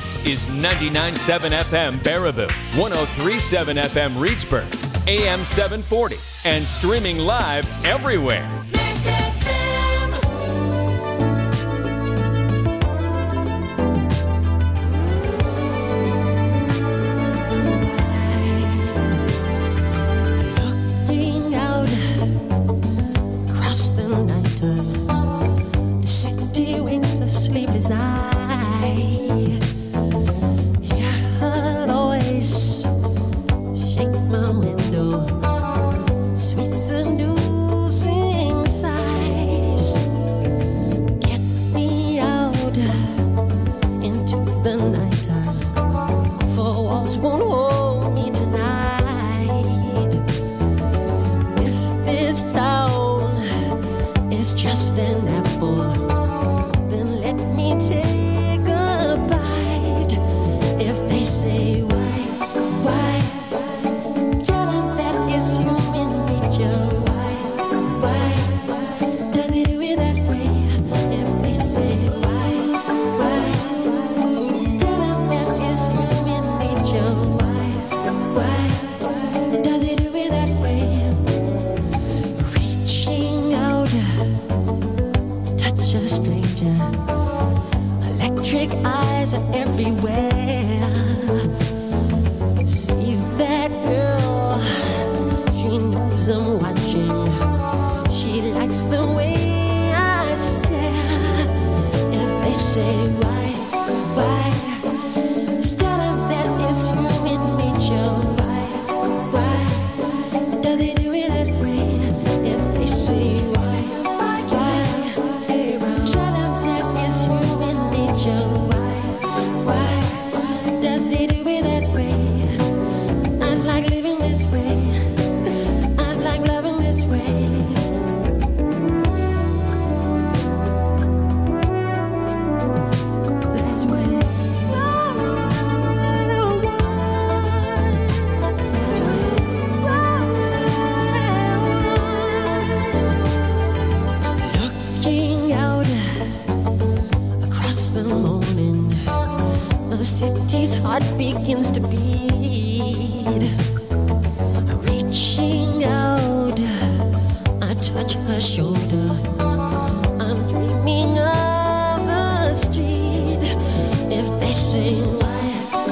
This is 99.7 FM Baraboo, 103.7 FM Reedsburg, AM 740, and streaming live everywhere. Looking out across the night, the city winks asleep as I hear her voice shake my window, sweet seducing sighs. Get me out into the nighttime, for walls won't hold me tonight. If this town is just an apple, then let me take a bite. If they say why, tell them that it's human nature. Why, does it do it that way? If they say why, tell them that it's human nature. Why, does it do it that way? Reaching out, touch a stranger. Electric eyes are everywhere. See that girl, she knows I'm watching. She likes the way I stare. If they say why, tell them that it's human nature. Why, does it do it that way? If they say why, tell them that it's human nature. Why, does it do it that way? I like living this way. I like loving this way. That way. Looking out across the morning, the city's heart begins to beat. Reaching out, I touch her shoulder. I'm dreaming of a street. If they say why,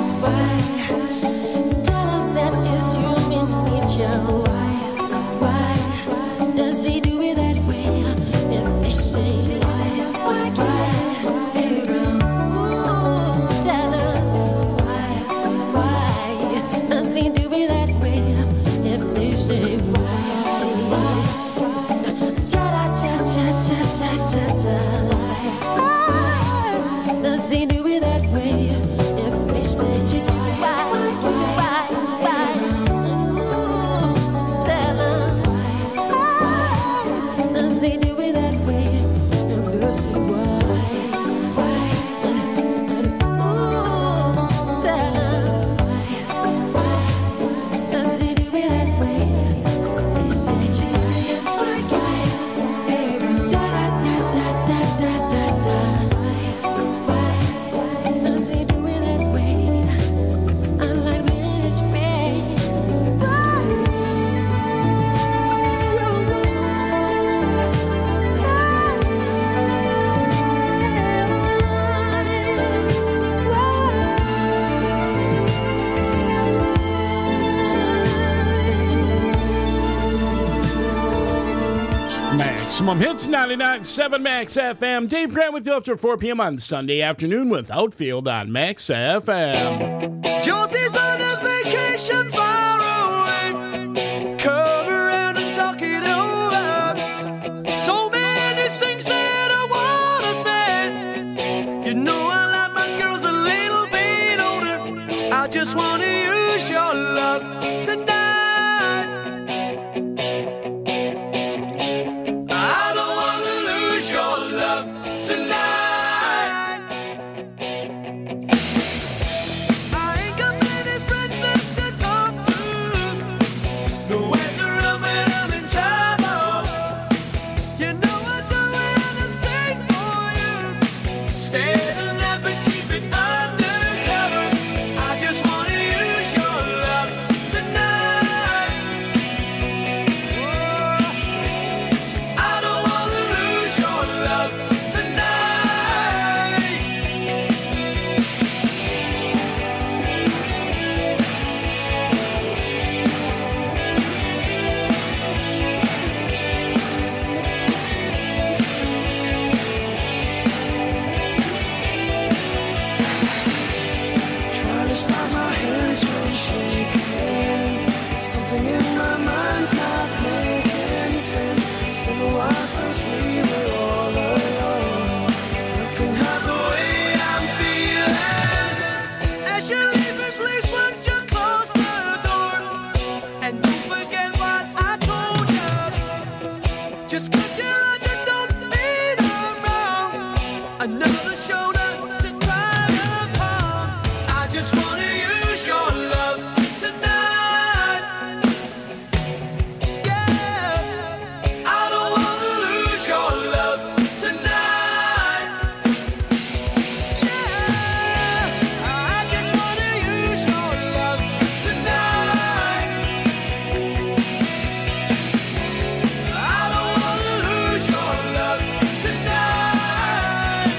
tell them that it's human nature. Why, does he do it that way? If they say why, tell them why, does he do it that way? If they say why, does he do it that way? If they say why, tell them does he do it that way? If they say why, tell them does he do it that way? They say does he do it that way? I like living this way. Maximum Hits 99.7 Max FM. Dave Grant with you after 4 p.m. on Sunday afternoon with Outfield on Max FM. Josie's on a vacation far away. Come around and talk it over. So many things that I wanna say. You know I like my girls a little bit older. I just wanna use your love tonight. I don't wanna lose your love tonight. I ain't got many friends left to talk to. No answer of it, I'm in trouble. You know I'd do anything for you. Stay alive but keep it undercover. another shoulder to cry upon. I just wanna use your love tonight. Yeah, I don't wanna lose your love tonight. Yeah, I just wanna use your love tonight. I don't wanna lose your love tonight.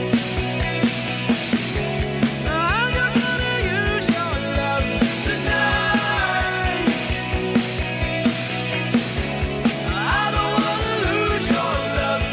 I just wanna use your love tonight. I don't wanna lose your love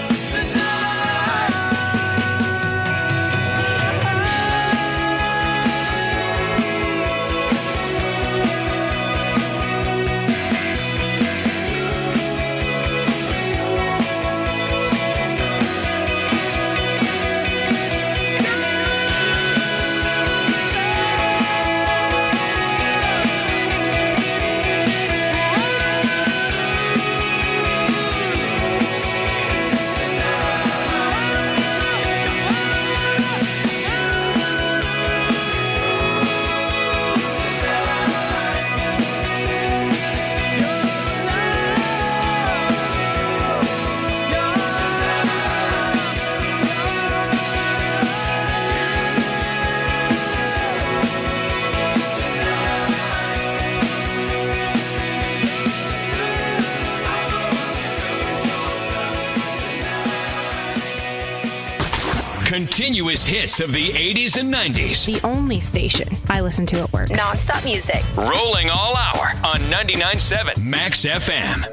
Continuous hits of the 80s and 90s. The only station I listen to at work. Non-stop music. Rolling all hour on 99.7 Max FM.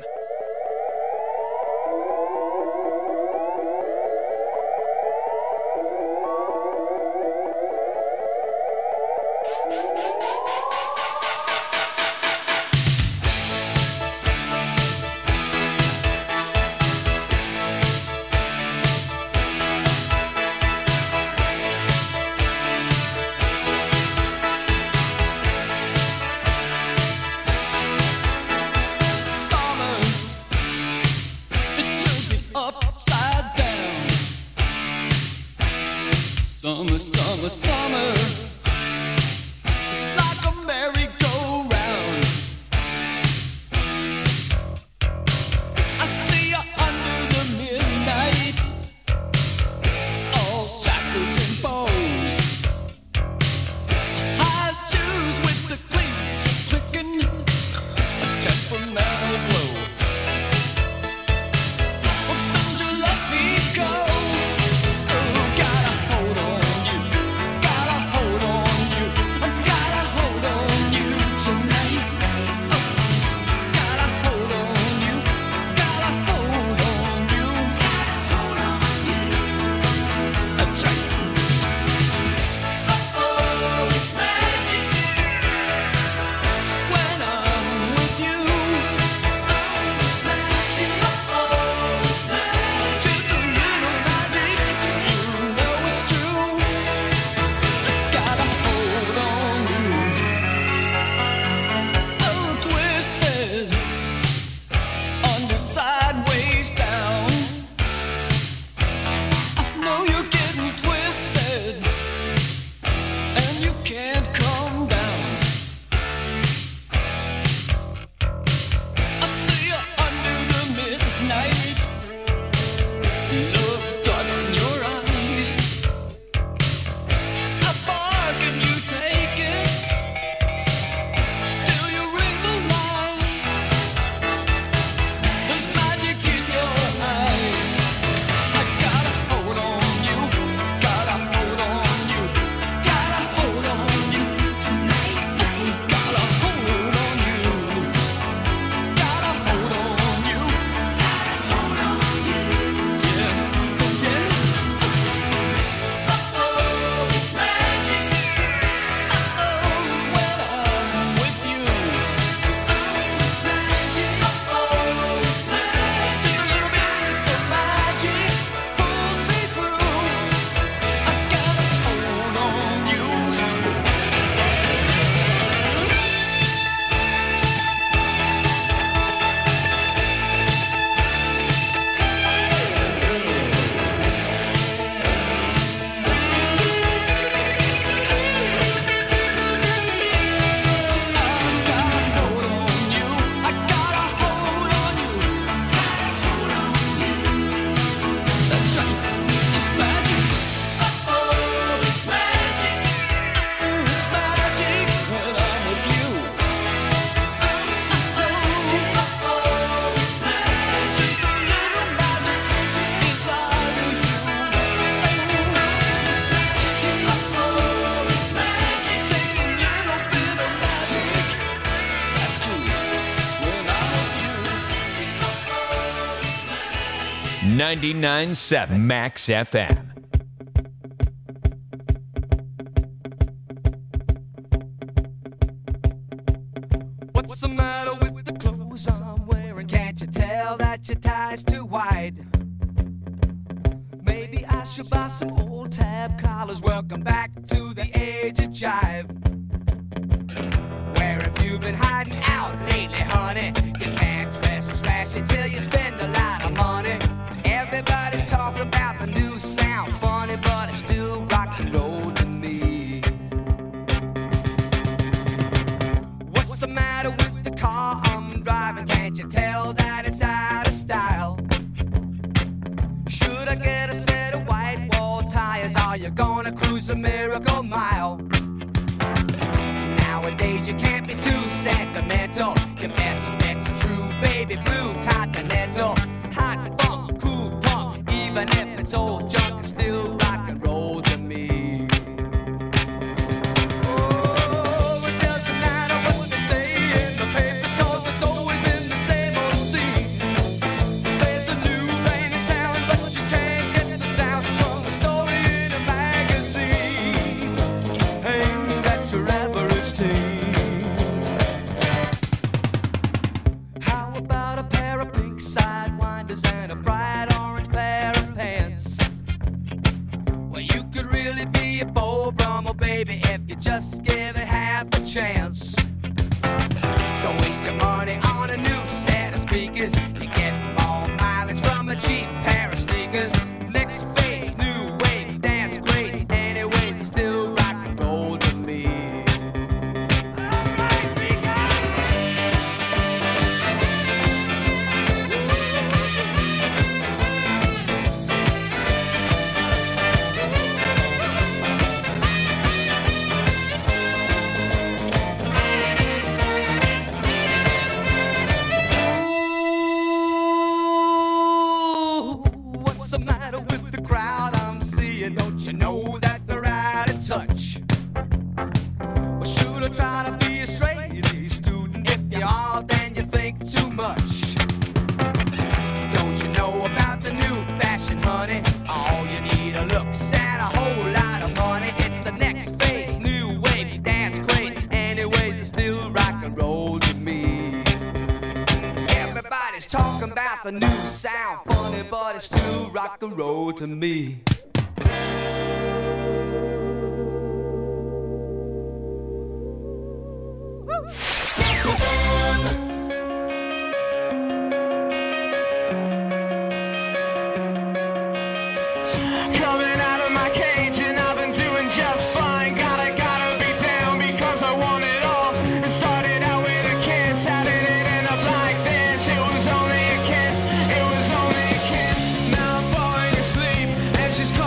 Summer, it turns me upside down. Summer, summer, summer, it's like a merry-go-round. I see you under the midnight, all shackles and bows. High shoes with the cleats clicking, a temperamental glow. Well, don't you let me go. Oh, got a hold on you, got a hold 99.7 Max FM. What's the matter with the clothes I'm wearing? Can't you tell that your tie's too wide? Maybe I should buy some old tab collars. Welcome back to the age of jive. Where have you been hiding out lately, honey? You can't dress as flashy till you spend a lot of money. Everybody's talking about the new sound, funny, but it's still rock and roll to me. What's the matter with the car I'm driving? Can't you tell that it's out of style? Should I get a set of white wall tires? Are you gonna cruise a miracle mile? Nowadays you can't be too sentimental. Your best bet's a true baby blue Continental. Hot funk, cool punk, even if it's old junk, it's still rock and roll to me. Oh, it doesn't matter what they say in the papers, 'cause it's always been the same old scene. There's a new rain in town, but you can't get the sound from a story in a magazine. Ain't that your average teen? How about a pair of pink sidewinders and a bright orange pair of pants? Well, you could really be a Beau Brummel, baby, if you just give it half a chance. Don't waste your money on a new set of speakers. You get more mileage from a cheap pair of sneakers. Next phase, new wave, dance crazy. Anyways, it's still rock and roll to me. Alright, we got Ooh, what's the matter with the crowd I'm seeing? Don't you know that they're out of touch? Well, should I try to be a straight A student? If you are, then you think too much. Don't you know about the new fashion, honey? All you need are looks and a whole lot of money. It's the next phase, new wave, dance craze. Anyways, it's still rock and roll to me. Everybody's talking about the new sound, funny, but it's still rock and roll to me. Coming out of my cage and I've been doing just fine. Gotta be down because I want it all. It started out with a kiss, how did it end up like this? It was only a kiss, it was only a kiss. Now I'm falling asleep and she's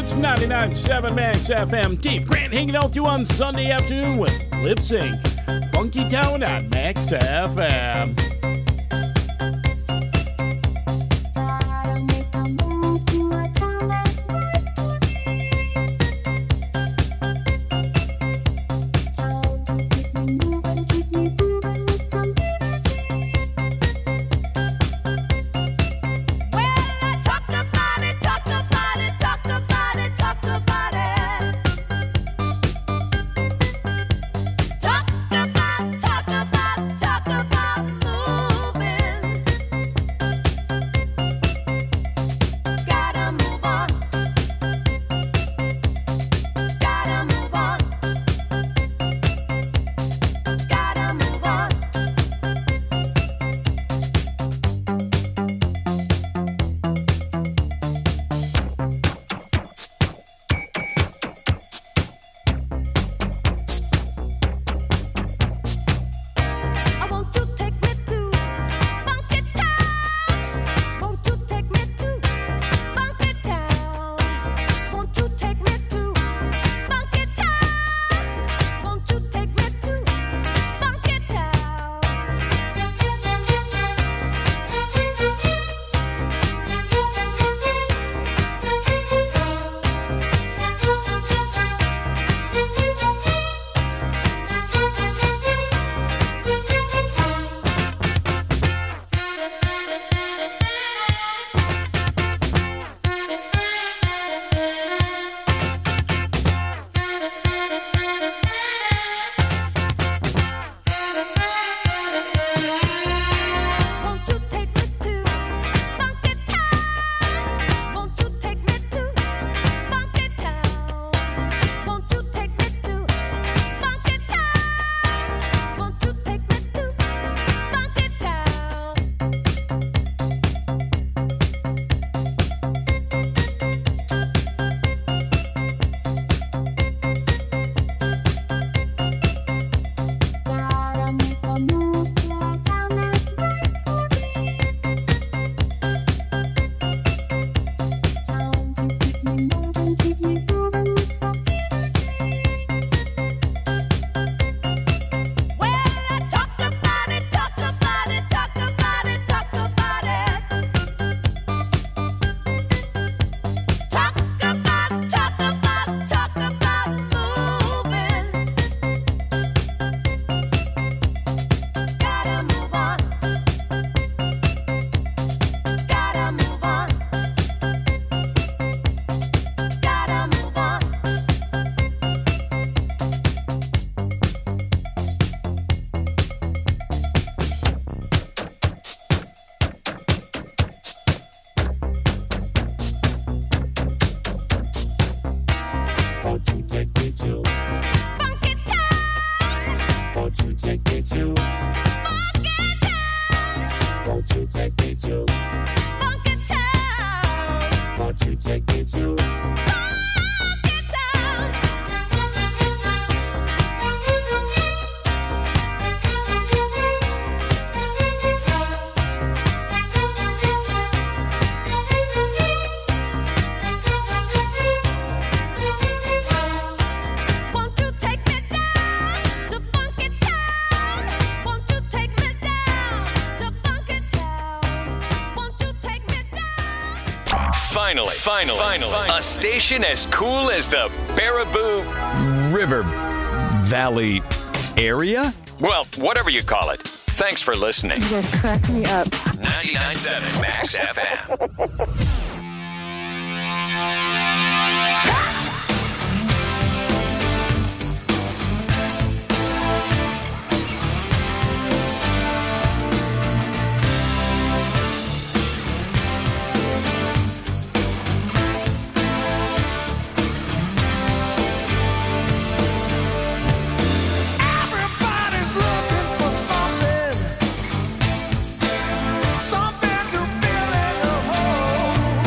It's 99.7 Max FM. Dave Grant hanging out with you on Sunday afternoon with Lip Sync. Funky Town on Max FM. Finally, a station as cool as the Baraboo River Valley area? Well, whatever you call it. Thanks for listening. You guys crack me up. 99.7 Max FM. Everybody's looking for something to fill in the hole.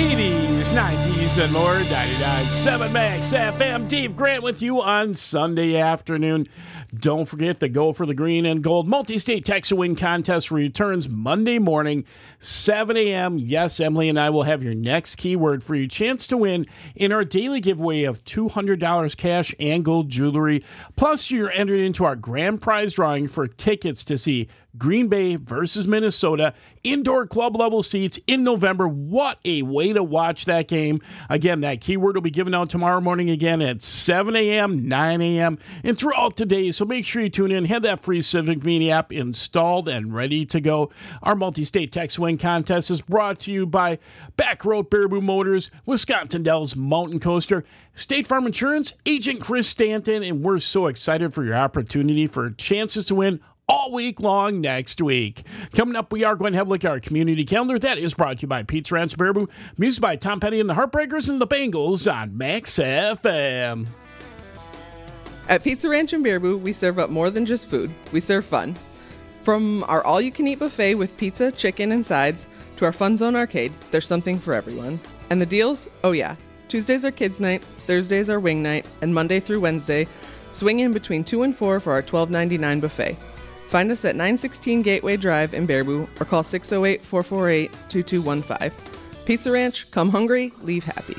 80s, 90s, and more. 99.7 Max FM. Dave Grant with you on Sunday afternoon. Don't forget the Go for the Green and Gold Multi-State Text-A-Win contest returns Monday morning, 7 a.m. Yes, Emily and I will have your next keyword for your chance to win in our daily giveaway of $200 cash and gold jewelry. Plus, you're entered into our grand prize drawing for tickets to see Green Bay versus Minnesota, indoor club level seats in November. What a way to watch that game. Again, that keyword will be given out tomorrow morning again at 7 a.m., 9 a.m., and throughout the day. So make sure you tune in. Have that free Civic Mini app installed and ready to go. Our multi-state text-win contest is brought to you by Backroad Baraboo Motors, Wisconsin Dells Mountain Coaster, State Farm Insurance, Agent Chris Stanton, and we're so excited for your opportunity for chances to win all week long next week. Coming up, we are going to have a look at our community calendar. That is brought to you by Pizza Ranch Baraboo, music by Tom Petty and the Heartbreakers and the Bengals on Max FM. At Pizza Ranch in Baraboo, we serve up more than just food. We serve fun. From our all-you-can-eat buffet with pizza, chicken, and sides, to our Fun Zone arcade, there's something for everyone. And the deals? Oh yeah. Tuesdays are kids' night, Thursdays are wing night, and Monday through Wednesday, swing in between 2 and 4 for our $12.99 buffet. Find us at 916 Gateway Drive in Baraboo or call 608-448-2215. Pizza Ranch, come hungry, leave happy.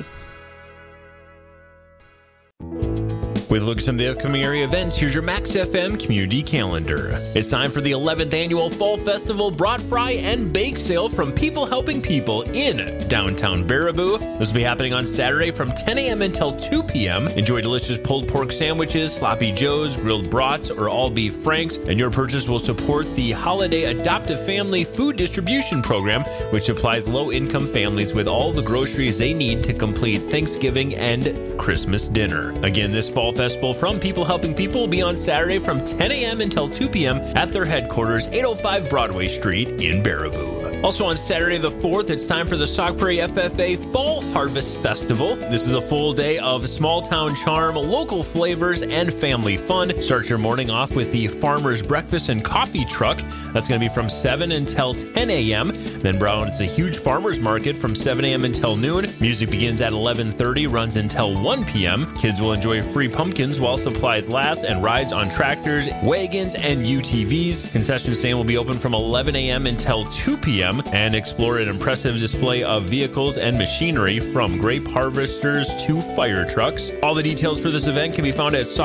With a look at some of the upcoming area events, here's your Max FM community calendar. It's time for the 11th annual Fall Festival Brat Fry and Bake Sale from People Helping People in downtown Baraboo. This will be happening on Saturday from 10 a.m. until 2 p.m. Enjoy delicious pulled pork sandwiches, sloppy joes, grilled brats, or all beef franks, and your purchase will support the Holiday Adoptive Family Food Distribution Program, which supplies low-income families with all the groceries they need to complete Thanksgiving and Christmas dinner. Again, this Fall Festival from People Helping People will be on Saturday from 10 a.m. until 2 p.m. at their headquarters, 805 Broadway Street in Baraboo. Also on Saturday the 4th, it's time for the Sauk Prairie FFA Fall Harvest Festival. This is a full day of small town charm, local flavors, and family fun. Start your morning off with the Farmer's Breakfast and Coffee Truck. That's going to be from 7 until 10 a.m. Then Brown, it's a huge farmer's market from 7 a.m. until noon. Music begins at 11:30, runs until 1 p.m. Kids will enjoy free pumpkins while supplies last and rides on tractors, wagons, and UTVs. Concession stand will be open from 11 a.m. until 2 p.m. and explore an impressive display of vehicles and machinery from grape harvesters to fire trucks. All the details for this event can be found at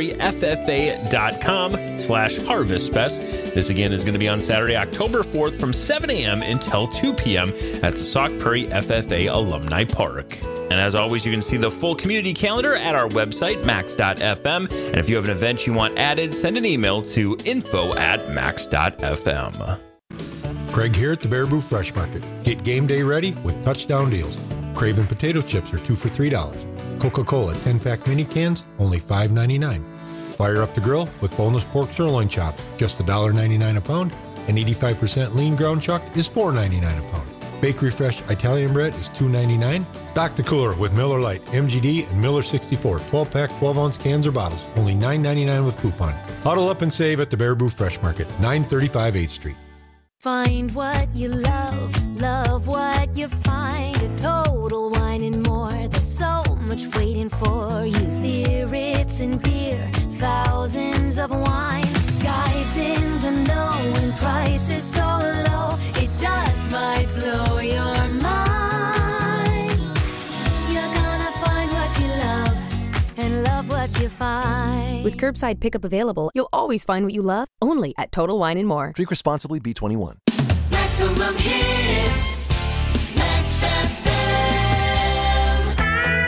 saukprairieffa.com/harvestfest. This again is going to be on Saturday, October 4th from 7 a.m. until 2 p.m. at the Sauk Prairie FFA Alumni Park. And as always, you can see the full community calendar at our website, max.fm. And if you have an event you want added, send an email to info@max.fm. Craig here at the Baraboo Fresh Market. Get game day ready with touchdown deals. Craven potato chips are 2 for $3. Coca-Cola 10-pack mini cans, only $5.99. Fire up the grill with boneless pork sirloin chops, just $1.99 a pound. And 85% lean ground chuck is $4.99 a pound. Bakery Fresh Italian bread is $2.99. Stock the cooler with Miller Lite, MGD, and Miller 64 12-pack 12-ounce cans or bottles, only $9.99 with coupon. Huddle up and save at the Baraboo Fresh Market, 935 8th Street. Find what you love, love what you find. A Total Wine and More. There's so much waiting for you. Spirits and beer, thousands of wines. Guides in the know and prices so low, it just might blow your mind. You're gonna find what you love and love what you find. With curbside pickup available, you'll always find what you love, only at Total Wine and More. Drink responsibly, B21. Maximum hits, Max FM.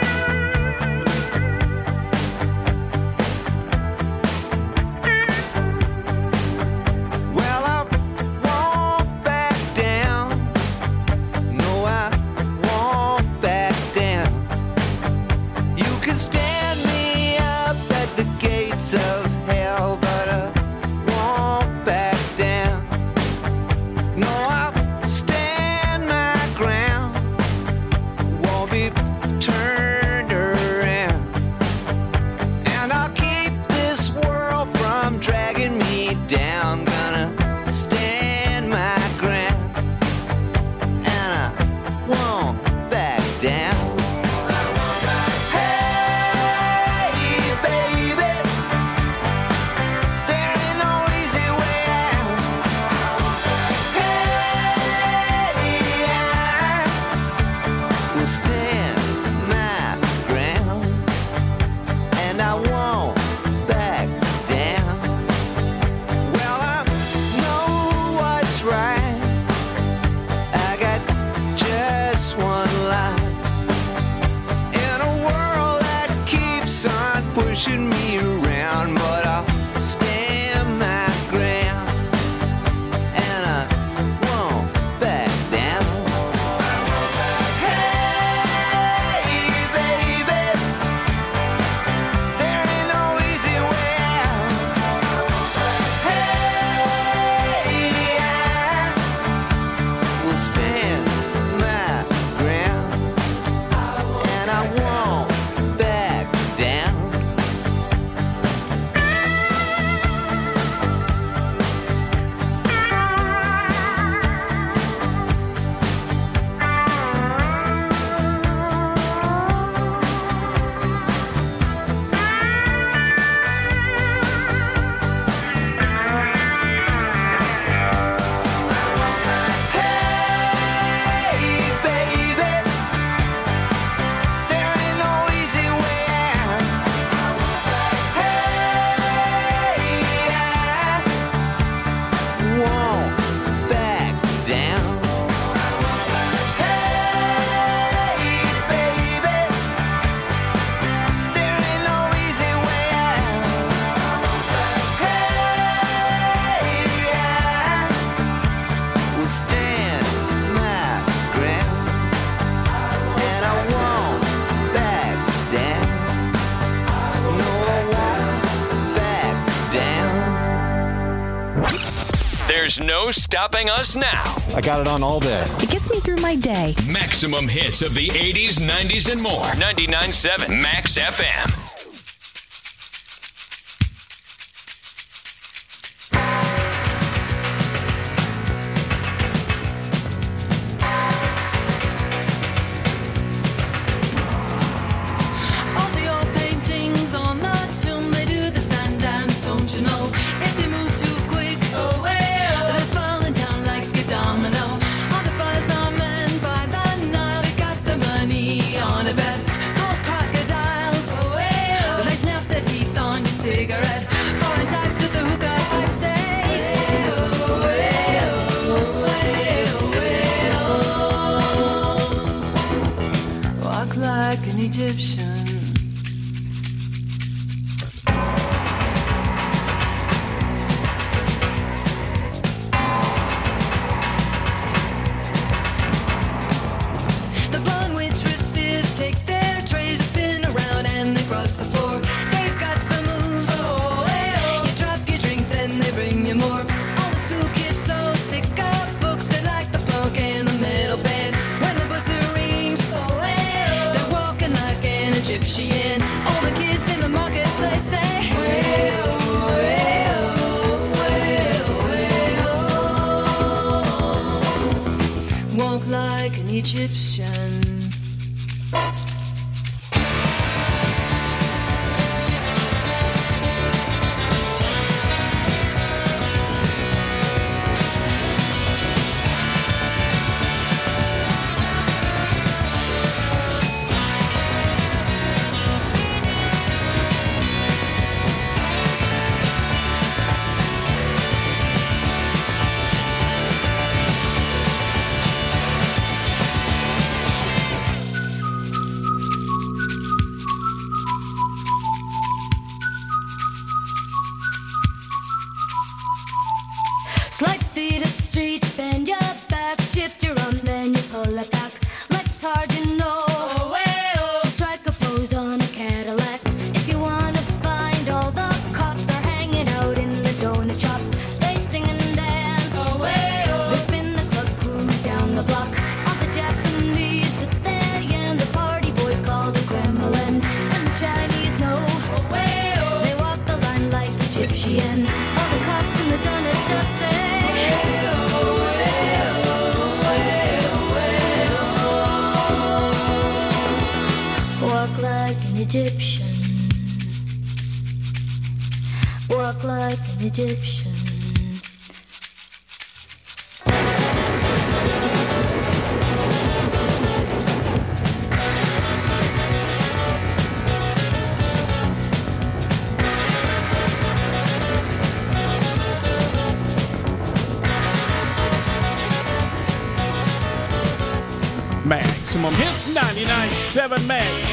Well, I won't back down. No, I won't back down. You can stand me up at the gates of hell, but I won't back down. No, I'll stand There's no stopping us now. I got it on all day. It gets me through my day. Maximum hits of the 80s, 90s, and more. 99.7 Max FM. Maximum Hits 99.7 Max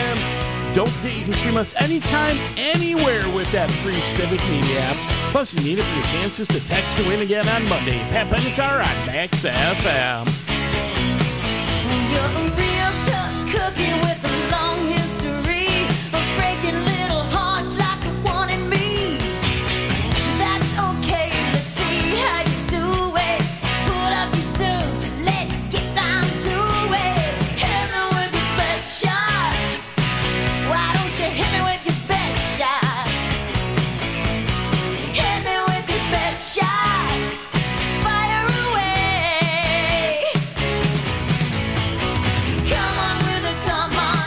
FM. Don't forget you can stream us anytime, anywhere with that free Civic Media app. Plus, you need it for your chances to text to win again on Monday. Pat Benatar on Max FM. You're a real tough cookie with a long history of breaking little hearts like the one in me. That's okay, let's see how you do it. Put up your dukes, let's get down to it. Hit me with your best shot. Why don't you hit me with your best shot? Hit me with your best shot. Fire away. Come on with a come on.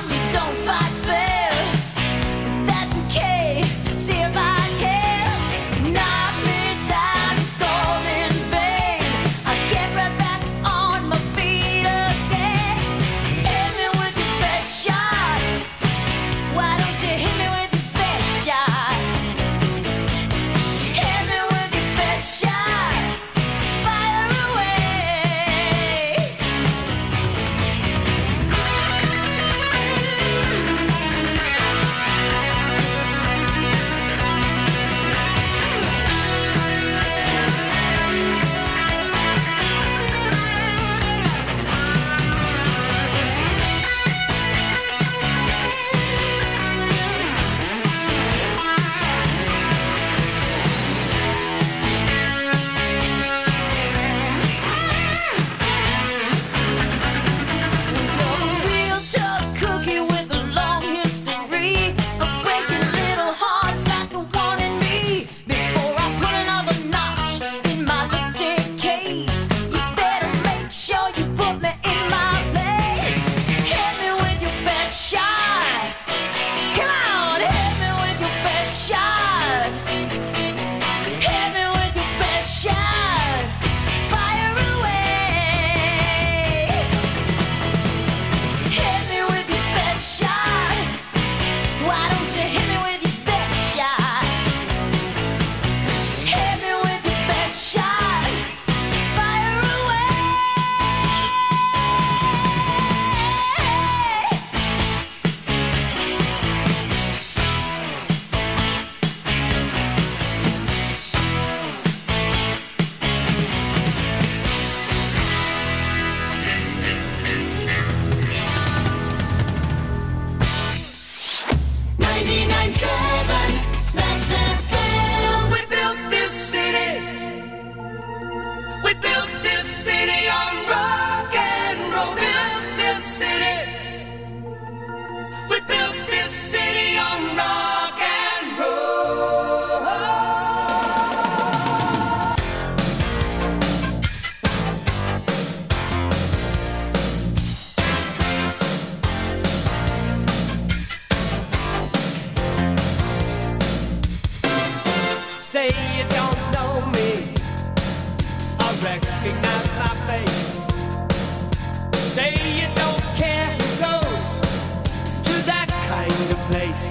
recognize my face. Say you don't care who goes to that kind of place.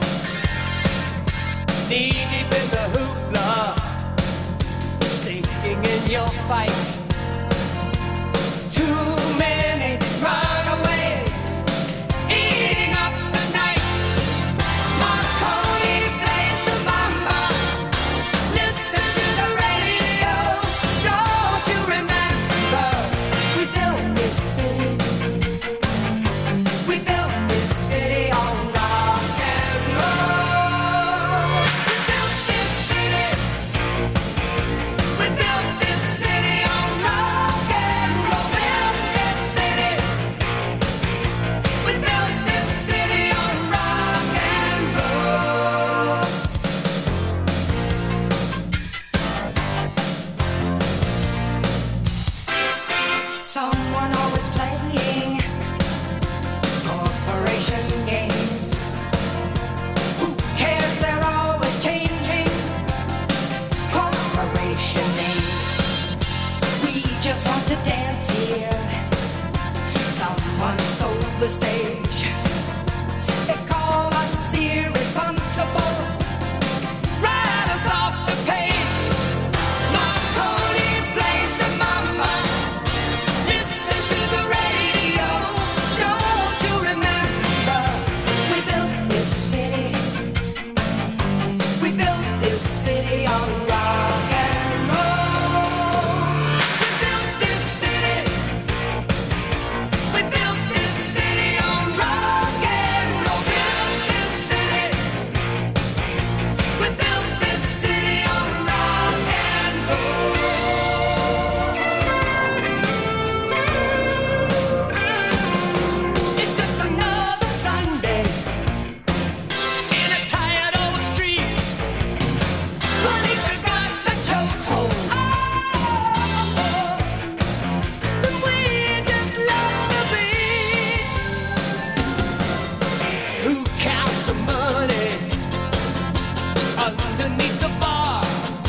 Knee deep in the hoopla, sinking in your fight. Too many runaways eating up the night. Marconi plays the mama. Listen to the radio. Don't you remember? We built this city. We built this city on rock and roll. We built this city. We built this city on rock and roll. Built this city. We built this city on rock and roll. Someone always playing corporation games. Who cares? They're always changing corporation names. We just want to dance here. Someone stole the stage. They call us irresponsible. Write us off the page. Marconi plays the mama. Listen to the radio. Don't you remember? We built this city. We built this city on rock and roll. We built this city. We built this city on rock and roll. Built this city. We built this city on rock and roll. It's just another Sunday in a tired old street. Police have got the chokehold. But we just lost the beat. Who counts the money underneath the bar?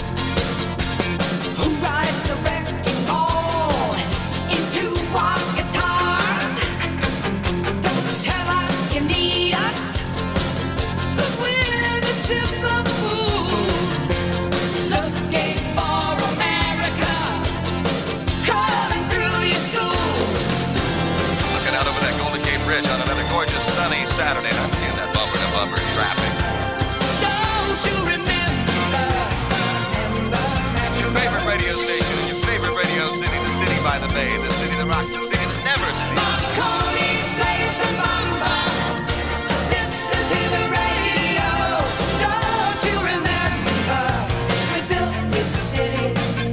Who rides the wrecking ball into our guitars? Don't tell us you need us, 'cause we're the sugar fools looking for America, crawling through your schools. Looking out over that Golden Gate Bridge on another gorgeous sunny Saturday, and I'm seeing that bumper to bumper traffic. Don't you remember? It's your favorite radio station in your favorite radio city, the city by the bay, the city that rocks, the city that never sleeps. Marconi plays the mama. Listen to the radio. Don't you remember? We built this city.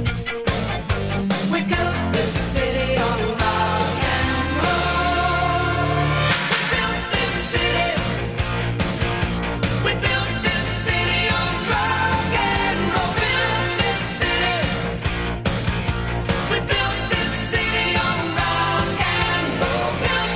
We built this city on rock and roll. We built this city. We built this city on rock and roll. Built this city. We built this city on rock and roll. Built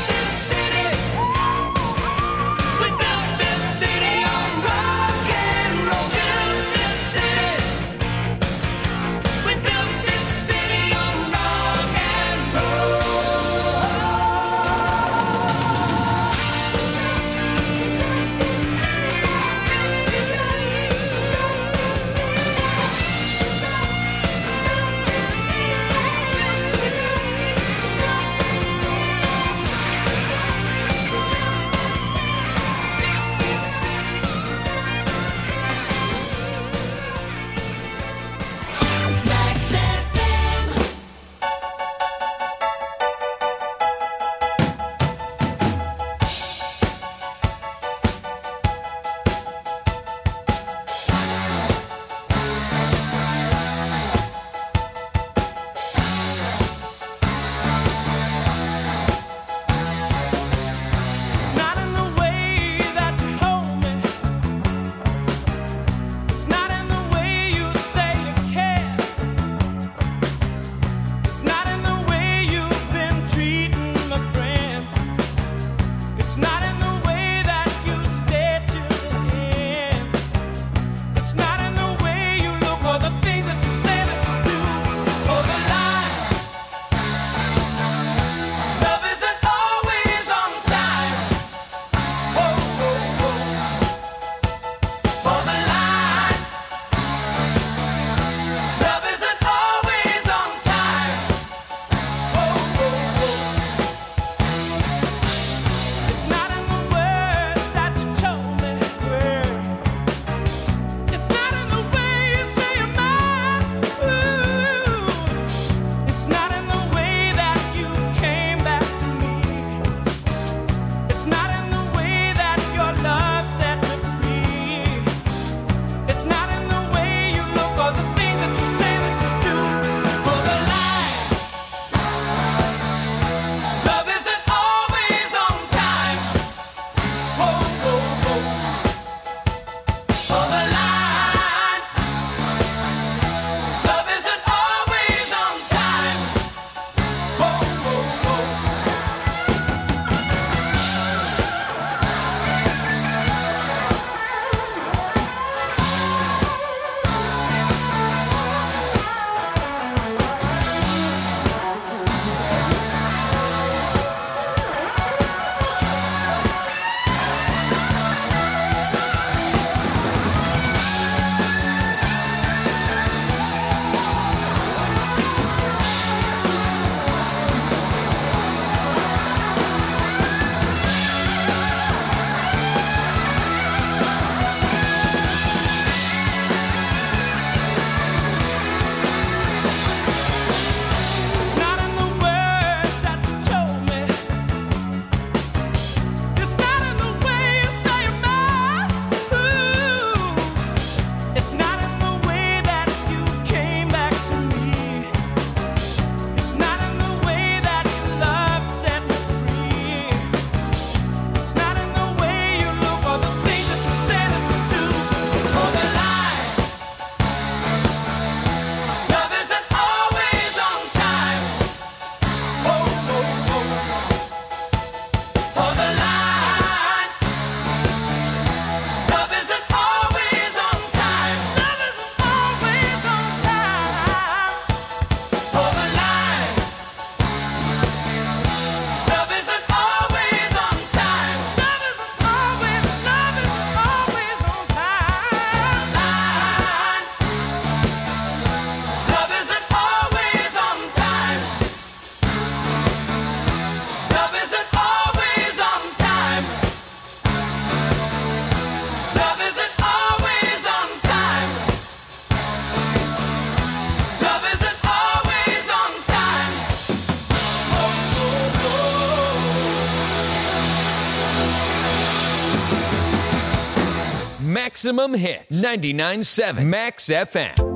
Maximum Hits. 99.7 Max FM.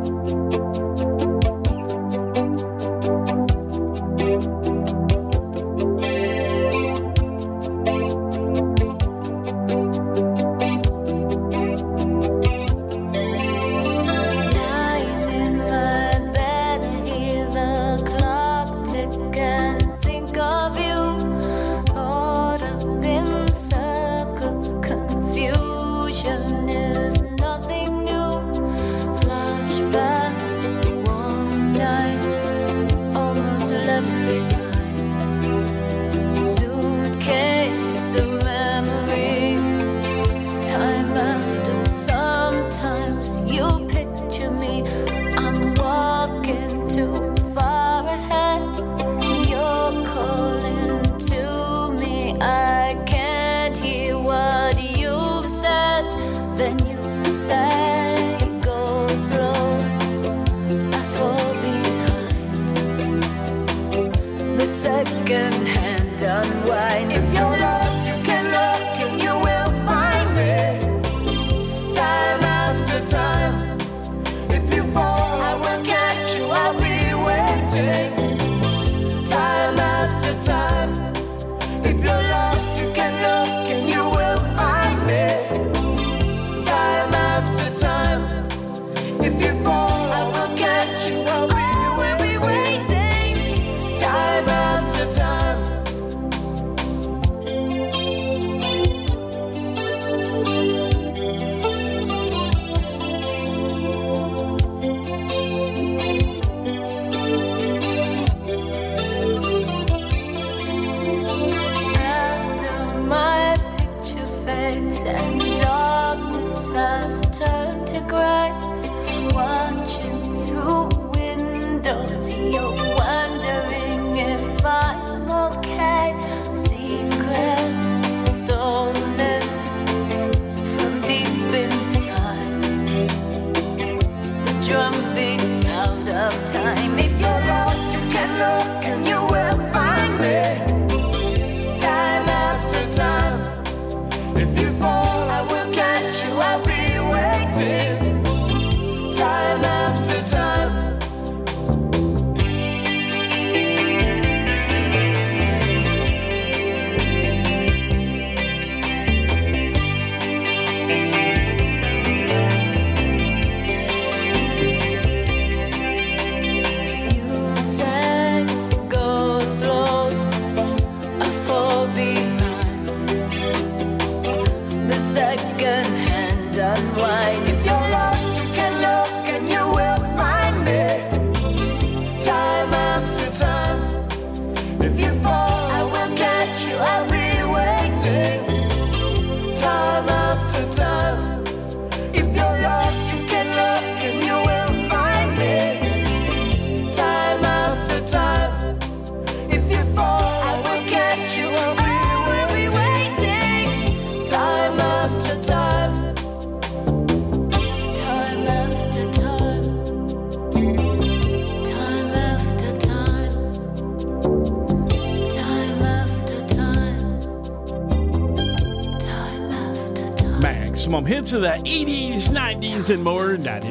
Hits of the 80s, 90s, and more.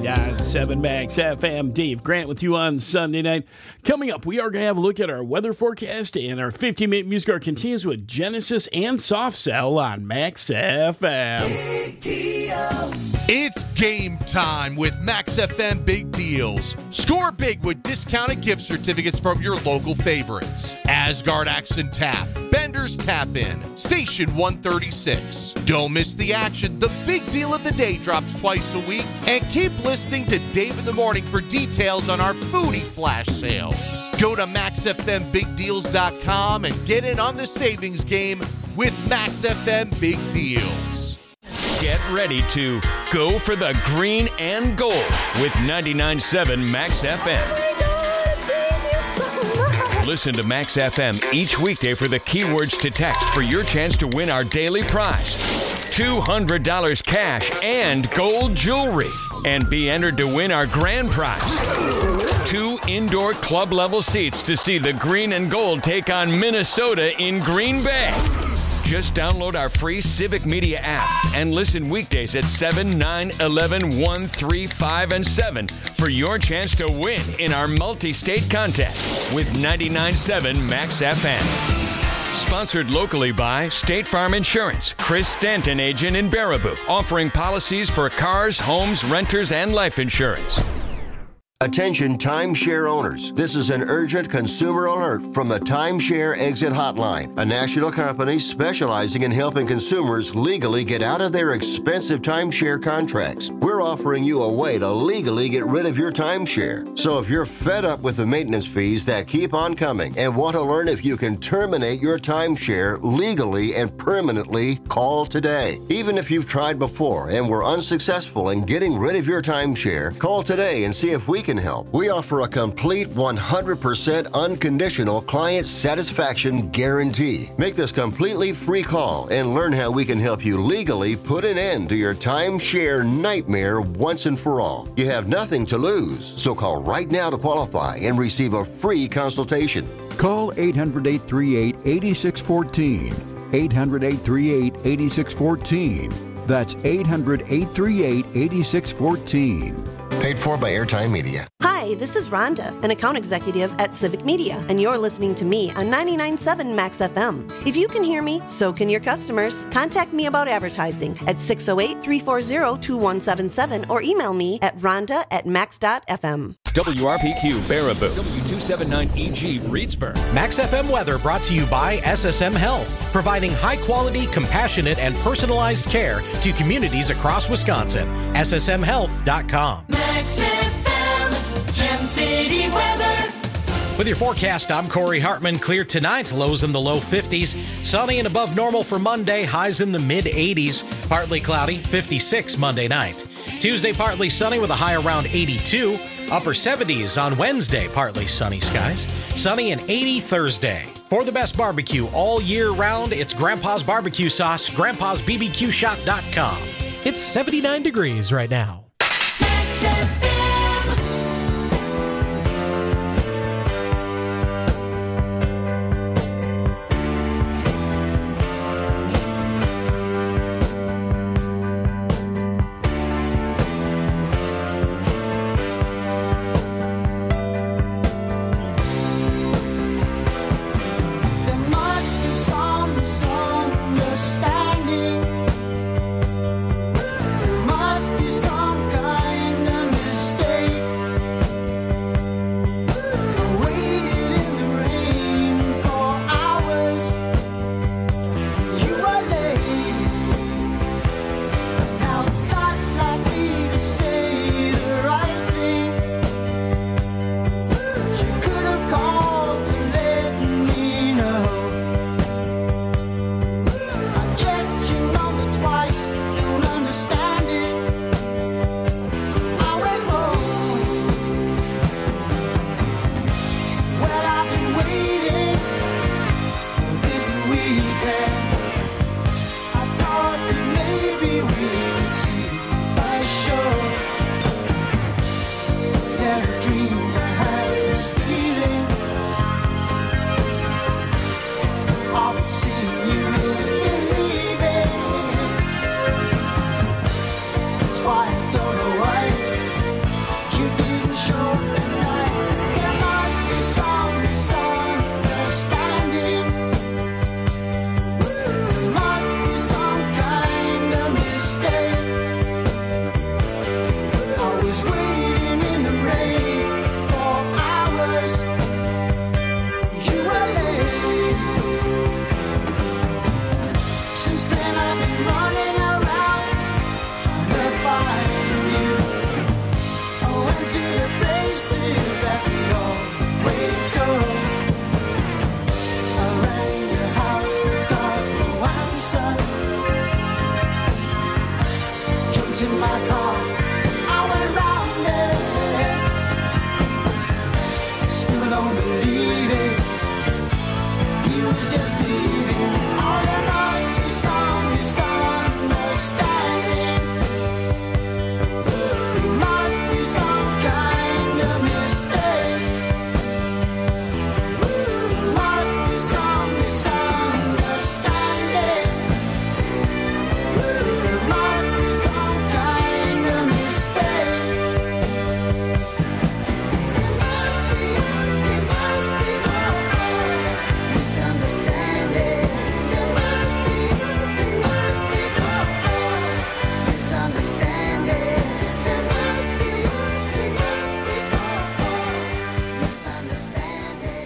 99.7 Max FM. Dave Grant with you on Sunday night. Coming up, we are going to have a look at our weather forecast, and our 50-minute music hour continues with Genesis and Soft Cell on Max FM. It's game time with Max FM Big Deals. Score big with discounted gift certificates from your local favorites. Asgard Axe and Tap, Bender's Tap In, Station 136. Don't miss the action. The big deal of the day drops twice a week. And keep listening to Dave in the Morning for details on our foodie flash sale. Go to MaxFMBigDeals.com and get in on the savings game with Max FM Big Deals. Get ready to go for the green and gold with 99.7 Max FM. Listen to Max FM each weekday for the keywords to text for your chance to win our daily prize. $200 cash and gold jewelry. And be entered to win our grand prize. 2 indoor club level seats to see the green and gold take on Minnesota in Green Bay. Just download our free Civic Media app and listen weekdays at 7, 9, 11, 1, 3, 5, and 7 for your chance to win in our multi-state contest with 99.7 Max FM. Sponsored locally by State Farm Insurance. Chris Stanton, agent in Baraboo, offering policies for cars, homes, renters, and life insurance. Attention timeshare owners. This is an urgent consumer alert from the Timeshare Exit Hotline, a national company specializing in helping consumers legally get out of their expensive timeshare contracts. We're offering you a way to legally get rid of your timeshare. So if you're fed up with the maintenance fees that keep on coming and want to learn if you can terminate your timeshare legally and permanently, call today. Even if you've tried before and were unsuccessful in getting rid of your timeshare, call today and see if we can help. We offer a complete 100% unconditional client satisfaction guarantee. Make this completely free call and learn how we can help you legally put an end to your timeshare nightmare once and for all. You have nothing to lose, so call right now to qualify and receive a free consultation. Call 800-838-8614. 800-838-8614. That's 800-838-8614. Paid for by Airtime Media. Hi, this is Rhonda, an account executive at Civic Media, and you're listening to me on 99.7 Max FM. If you can hear me, so can your customers. Contact me about advertising at 608-340-2177 or email me at rhonda@max.fm. WRPQ Baraboo, W279EG Reedsburg. Max FM weather brought to you by SSM Health, providing high-quality, compassionate, and personalized care to communities across Wisconsin. SSMHealth.com. Max FM, Gem City weather. With your forecast, I'm Corey Hartman. Clear tonight, lows in the low 50s. Sunny and above normal for Monday, highs in the mid-80s. Partly cloudy, 56 Monday night. Tuesday, partly sunny with a high around 82. Upper 70s on Wednesday, partly sunny skies. Sunny and 80 Thursday. For the best barbecue all year round, it's Grandpa's Barbecue Sauce, grandpasbbqshop.com. It's 79 degrees right now. Max FM. There must be some misunderstanding. There must be some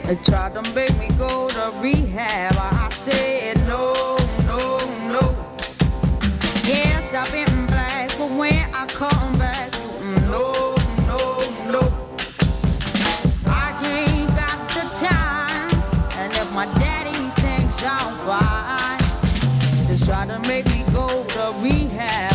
They tried to make me go to rehab. I said no, no, no. Yes, I've been black, but when I come back, no, no, no. I ain't got the time, and if my daddy thinks I'm fine, they try to make me go to rehab.